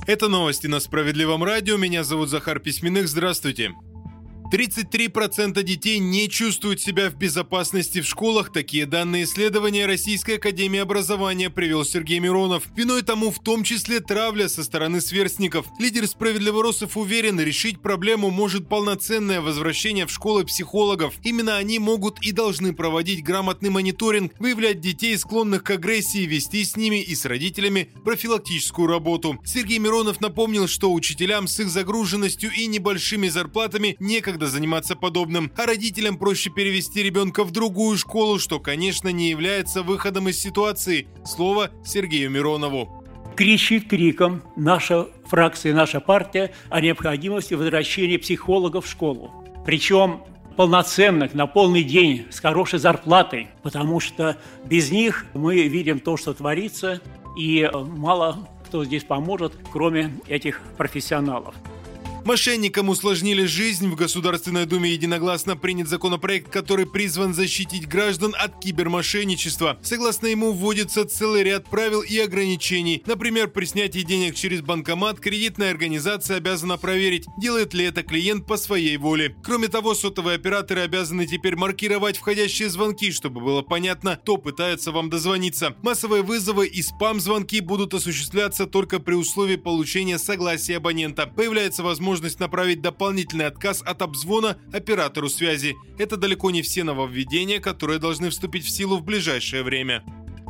Это новости на Справедливом радио. Меня зовут Захар Письменных. Здравствуйте. 33% детей не чувствуют себя в безопасности в школах. Такие данные исследования Российской академии образования привел Сергей Миронов. Виной тому в том числе травля со стороны сверстников. Лидер Справедливоросов уверен, решить проблему может полноценное возвращение в школы психологов. Именно они могут и должны проводить грамотный мониторинг, выявлять детей, склонных к агрессии, вести с ними и с родителями профилактическую работу. Сергей Миронов напомнил, что учителям с их загруженностью и небольшими зарплатами некогда заниматься подобным, а родителям проще перевести ребенка в другую школу, что, конечно, не является выходом из ситуации. Слово Сергею Миронову. Кричит криком наша фракция, наша партия о необходимости возвращения психологов в школу. Причем полноценных, на полный день, с хорошей зарплатой, потому что без них мы видим то, что творится, и мало кто здесь поможет, кроме этих профессионалов. Мошенникам усложнили жизнь. В Государственной Думе единогласно принят законопроект, который призван защитить граждан от кибермошенничества. Согласно ему, вводится целый ряд правил и ограничений. Например, при снятии денег через банкомат кредитная организация обязана проверить, делает ли это клиент по своей воле. Кроме того, сотовые операторы обязаны теперь маркировать входящие звонки, чтобы было понятно, кто пытается вам дозвониться. Массовые вызовы и спам-звонки будут осуществляться только при условии получения согласия абонента. Появляется возможность направить дополнительный отказ от обзвона оператору связи. Это далеко не все нововведения, которые должны вступить в силу в ближайшее время.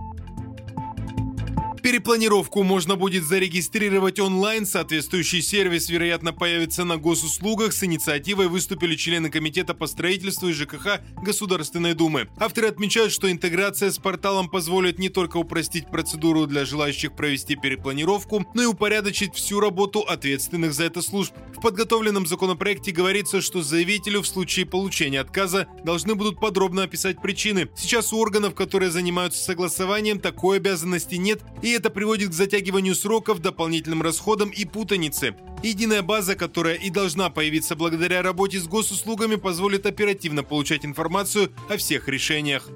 Перепланировку можно будет зарегистрировать онлайн. Соответствующий сервис, вероятно, появится на госуслугах. С инициативой выступили члены Комитета по строительству и ЖКХ Государственной Думы. Авторы отмечают, что интеграция с порталом позволит не только упростить процедуру для желающих провести перепланировку, но и упорядочить всю работу ответственных за это служб. В подготовленном законопроекте говорится, что заявителю в случае получения отказа должны будут подробно описать причины. Сейчас у органов, которые занимаются согласованием, такой обязанности нет, и это приводит к затягиванию сроков, дополнительным расходам и путанице. Единая база, которая и должна появиться благодаря работе с госуслугами, позволит оперативно получать информацию о всех решениях.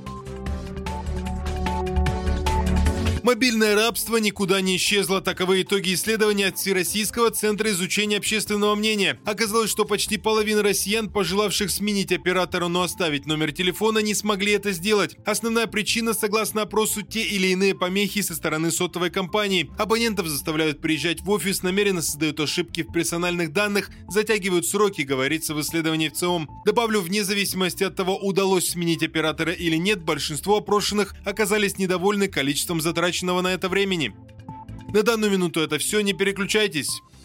Мобильное рабство никуда не исчезло. Таковы итоги исследования от Всероссийского центра изучения общественного мнения. Оказалось, что почти половина россиян, пожелавших сменить оператора, но оставить номер телефона, не смогли это сделать. Основная причина, согласно опросу, те или иные помехи со стороны сотовой компании. Абонентов заставляют приезжать в офис, намеренно создают ошибки в персональных данных, затягивают сроки, говорится в исследовании ВЦИОМ. Добавлю, вне зависимости от того, удалось сменить оператора или нет, большинство опрошенных оказались недовольны количеством затраченного на это времени. На данную минуту это все, не переключайтесь.